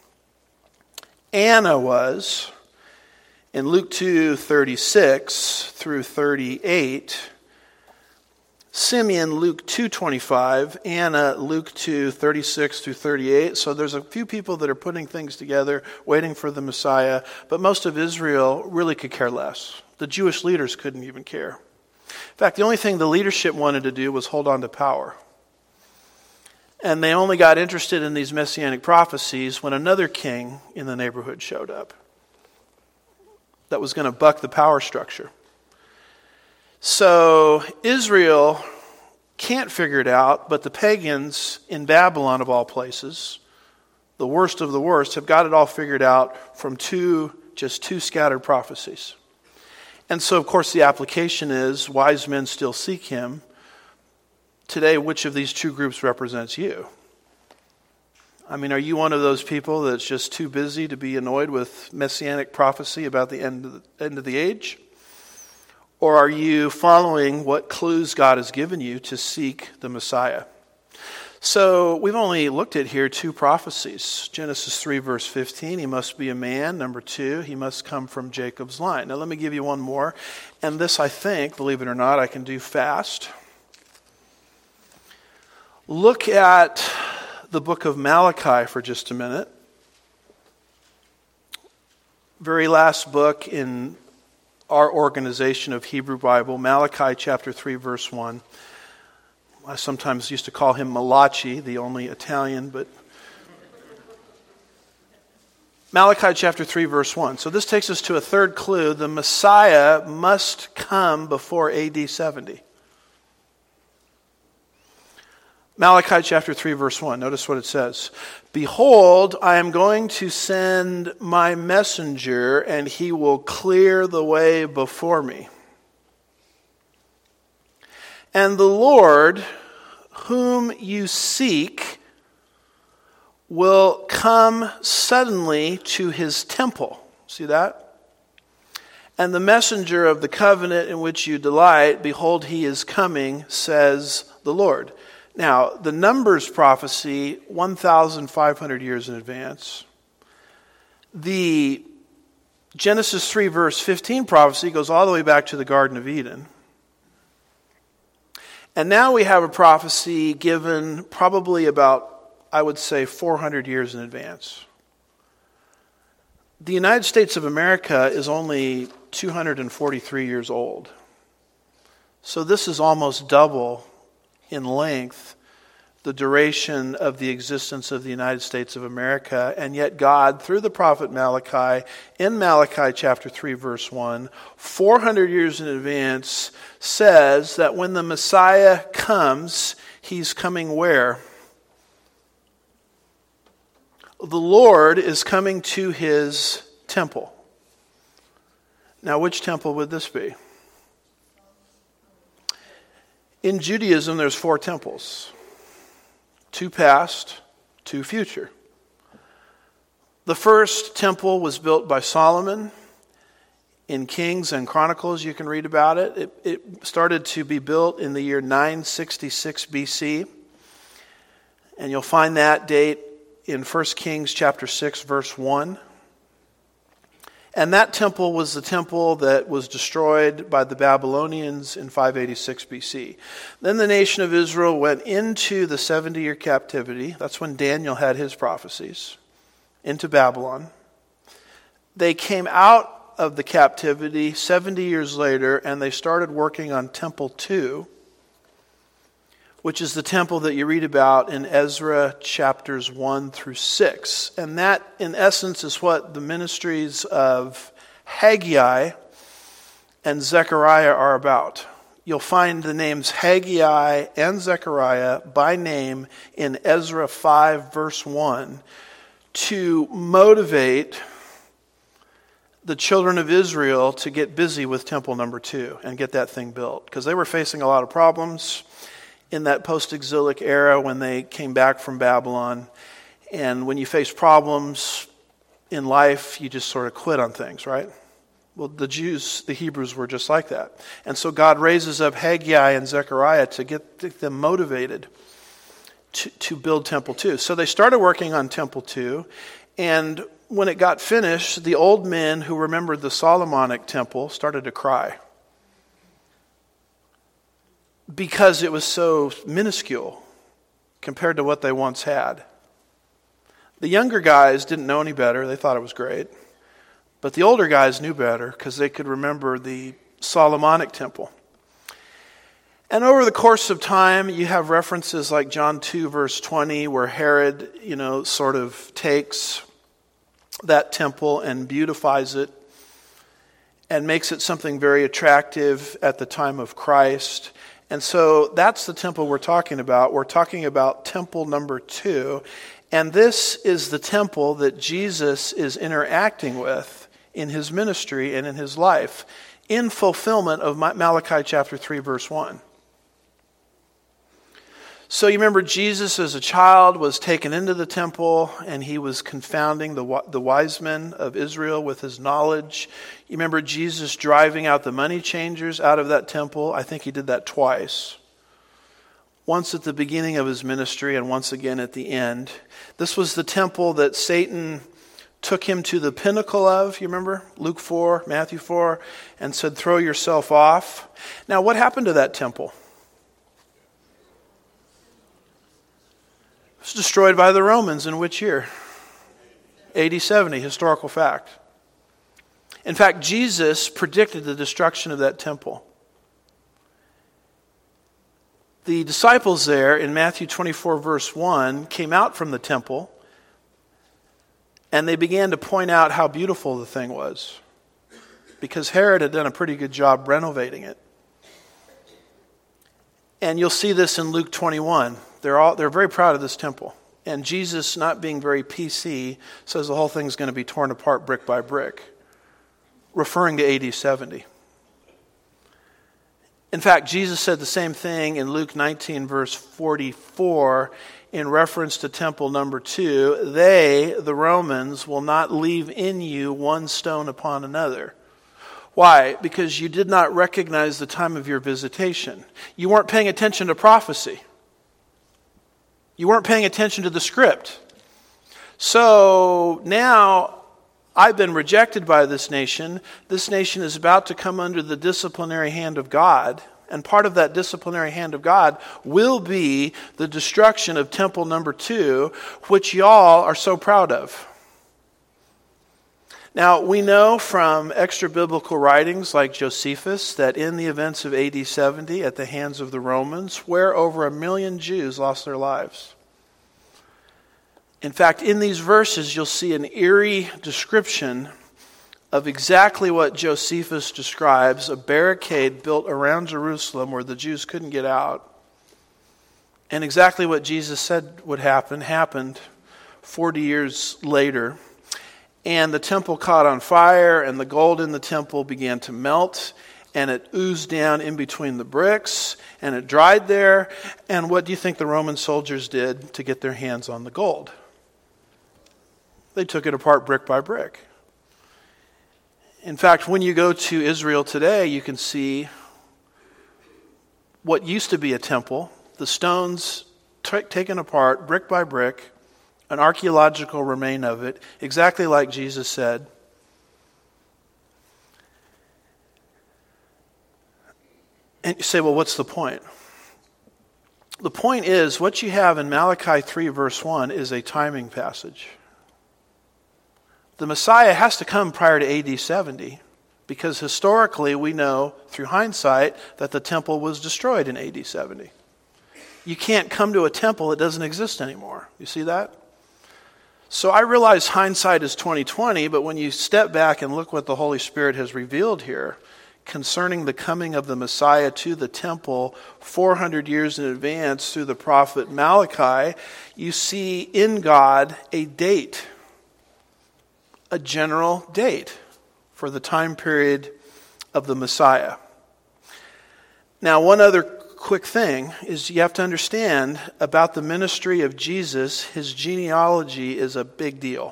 Anna was in Luke 2:36 through 38. Simeon, Luke 2:25, Anna, Luke 2:36 through 38. So there's a few people that are putting things together, waiting for the Messiah, but most of Israel really could care less. The Jewish leaders couldn't even care. In fact, the only thing the leadership wanted to do was hold on to power. And they only got interested in these messianic prophecies when another king in the neighborhood showed up that was going to buck the power structure. So Israel can't figure it out, but the pagans in Babylon, of all places, the worst of the worst, have got it all figured out from just two scattered prophecies. And so, of course, the application is, wise men still seek him. Today, which of these 2 groups represents you? I mean, are you one of those people that's just too busy to be annoyed with messianic prophecy about the end of the age? Or are you following what clues God has given you to seek the Messiah? So we've only looked at here 2 prophecies. Genesis 3 verse 15, he must be a man. Number 2, he must come from Jacob's line. Now let me give you one more. And this, I think, believe it or not, I can do fast. Look at the book of Malachi for just a minute. Very last book in our organization of Hebrew Bible, Malachi chapter 3 verse 1. I sometimes used to call him Malachi, the only Italian, but Malachi chapter 3, verse 1. So this takes us to a third clue. The Messiah must come before AD 70. Malachi chapter 3, verse 1. Notice what it says. Behold, I am going to send my messenger, and he will clear the way before me. And the Lord, whom you seek, will come suddenly to his temple. See that? And the messenger of the covenant in which you delight, behold, he is coming, says the Lord. Now, the Numbers prophecy, 1,500 years in advance. The Genesis 3 verse 15 prophecy goes all the way back to the Garden of Eden. And now we have a prophecy given probably about, I would say, 400 years in advance. The United States of America is only 243 years old. So this is almost double in length the duration of the existence of the United States of America. And yet God, through the prophet Malachi, in Malachi chapter 3, verse 1, 400 years in advance, says that when the Messiah comes, he's coming where? The Lord is coming to his temple. Now, which temple would this be? In Judaism, there's 4 temples. 2 past, 2 future. The first temple was built by Solomon. In Kings and Chronicles, you can read about it. It started to be built in the year 966 BC. And you'll find that date in 1 Kings chapter 6, verse 1. And that temple was the temple that was destroyed by the Babylonians in 586 BC. Then the nation of Israel went into the 70-year captivity. That's when Daniel had his prophecies, into Babylon. They came out of the captivity 70 years later, and they started working on Temple 2, which is the temple that you read about in Ezra chapters 1 through 6. And that, in essence, is what the ministries of Haggai and Zechariah are about. You'll find the names Haggai and Zechariah by name in Ezra 5, verse 1, to motivate the children of Israel to get busy with temple number 2 and get that thing built. Because they were facing a lot of problems in that post-exilic era when they came back from Babylon. And when you face problems in life, you just sort of quit on things, right? Well, the Jews, the Hebrews, were just like that. And so God raises up Haggai and Zechariah to get them motivated to build Temple 2. So they started working on Temple 2, and when it got finished, the old men who remembered the Solomonic temple started to cry, because it was so minuscule compared to what they once had. The younger guys didn't know any better. They thought it was great. But the older guys knew better because they could remember the Solomonic temple. And over the course of time, you have references like John 2, verse 20, where Herod, sort of takes that temple and beautifies it and makes it something very attractive at the time of Christ. And so that's the temple we're talking about. We're talking about temple number 2. And this is the temple that Jesus is interacting with in his ministry and in his life, in fulfillment of Malachi chapter 3, verse 1. So you remember Jesus as a child was taken into the temple, and he was confounding the wise men of Israel with his knowledge. You remember Jesus driving out the money changers out of that temple. I think he did that twice. Once at the beginning of his ministry and once again at the end. This was the temple that Satan took him to the pinnacle of, you remember? Luke 4, Matthew 4, and said, throw yourself off. Now, what happened to that temple? It was destroyed by the Romans in which year? AD 70, historical fact. In fact, Jesus predicted the destruction of that temple. The disciples there in Matthew 24, verse 1, came out from the temple And they began to point out how beautiful the thing was, because Herod had done a pretty good job renovating it. And you'll see this in Luke 21. They're very proud of this temple. And Jesus, not being very PC, says the whole thing's going to be torn apart brick by brick, referring to AD 70. In fact, Jesus said the same thing in Luke 19, verse 44, in reference to temple number 2. They, the Romans, will not leave in you one stone upon another. Why? Because you did not recognize the time of your visitation. You weren't paying attention to prophecy. You weren't paying attention to the script. So now I've been rejected by this nation. This nation is about to come under the disciplinary hand of God. And part of that disciplinary hand of God will be the destruction of temple number 2, which y'all are so proud of. Now, we know from extra-biblical writings like Josephus that in the events of AD 70 at the hands of the Romans, where over 1 million Jews lost their lives. In fact, in these verses, you'll see an eerie description of exactly what Josephus describes, a barricade built around Jerusalem where the Jews couldn't get out. And exactly what Jesus said would happen, happened 40 years later. And the temple caught on fire, and the gold in the temple began to melt, and it oozed down in between the bricks, and it dried there. And what do you think the Roman soldiers did to get their hands on the gold? They took it apart brick by brick. In fact, when you go to Israel today, you can see what used to be a temple, the stones taken apart brick by brick, an archaeological remain of it, exactly like Jesus said. And you say, well, what's the point? The point is, what you have in Malachi 3, verse 1 is a timing passage. The Messiah has to come prior to AD 70, because historically we know, through hindsight, that the temple was destroyed in AD 70. You can't come to a temple that doesn't exist anymore. You see that? So I realize hindsight is 20/20, but when you step back and look what the Holy Spirit has revealed here concerning the coming of the Messiah to the temple 400 years in advance through the prophet Malachi, you see in God a date, a general date for the time period of the Messiah. Now, one other quick thing is you have to understand about the ministry of Jesus, his genealogy is a big deal.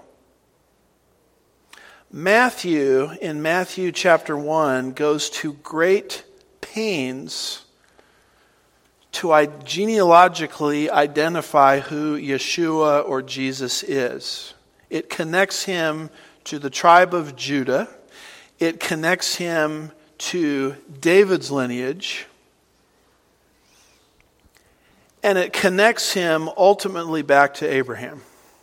Matthew, in Matthew chapter 1, goes to great pains to genealogically identify who Yeshua or Jesus is. It connects him to the tribe of Judah. It connects him to David's lineage. And it connects him ultimately back to Abraham.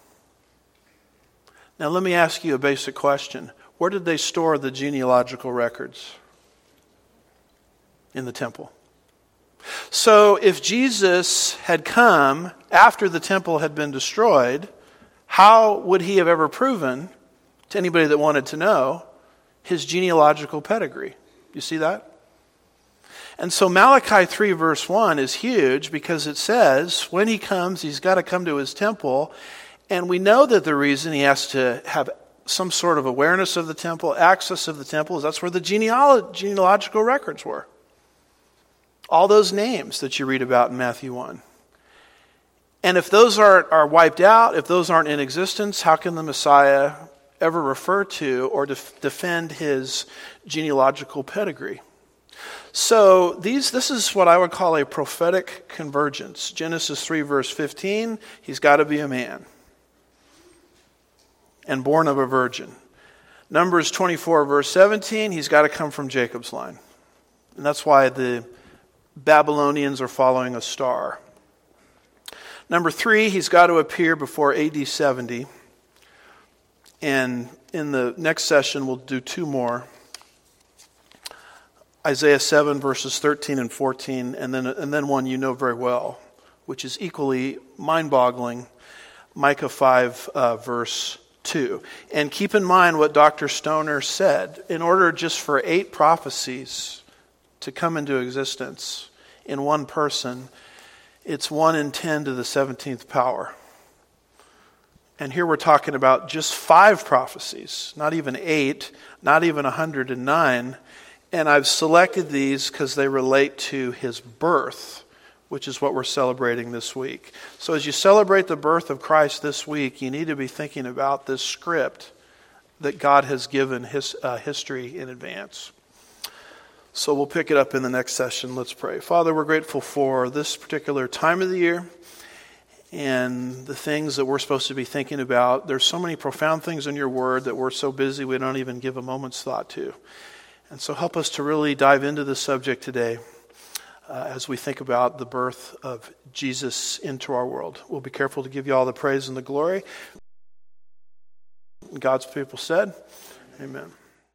Now let me ask you a basic question. Where did they store the genealogical records? In the temple. So if Jesus had come after the temple had been destroyed, how would he have ever proven to anybody that wanted to know his genealogical pedigree? You see that? And so Malachi 3 verse 1 is huge because it says when he comes, he's got to come to his temple. And we know that the reason he has to have some sort of awareness of the temple, access of the temple, is that's where the genealogical records were. All those names that you read about in Matthew 1. And if those are wiped out, if those aren't in existence, how can the Messiah ever refer to or defend his genealogical pedigree? So this is what I would call a prophetic convergence. Genesis 3 verse 15, he's got to be a man and born of a virgin. Numbers 24 verse 17, he's got to come from Jacob's line. And that's why the Babylonians are following a star. Number 3, he's got to appear before AD 70. And in the next session, we'll do 2 more. Isaiah 7 verses 13 and 14, and then one you know very well, which is equally mind-boggling. Micah 5 verse 2. And keep in mind what Dr. Stoner said. In order just for 8 prophecies to come into existence in one person, it's 1 in 10 to the 17th power. And here we're talking about just 5 prophecies, not even 8, not even 109. And I've selected these because they relate to his birth, which is what we're celebrating this week. So as you celebrate the birth of Christ this week, you need to be thinking about this script that God has given his history in advance. So we'll pick it up in the next session. Let's pray. Father, we're grateful for this particular time of the year and the things that we're supposed to be thinking about. There's so many profound things in your word that we're so busy we don't even give a moment's thought to. And so help us to really dive into this subject today as we think about the birth of Jesus into our world. We'll be careful to give you all the praise and the glory. God's people said, amen.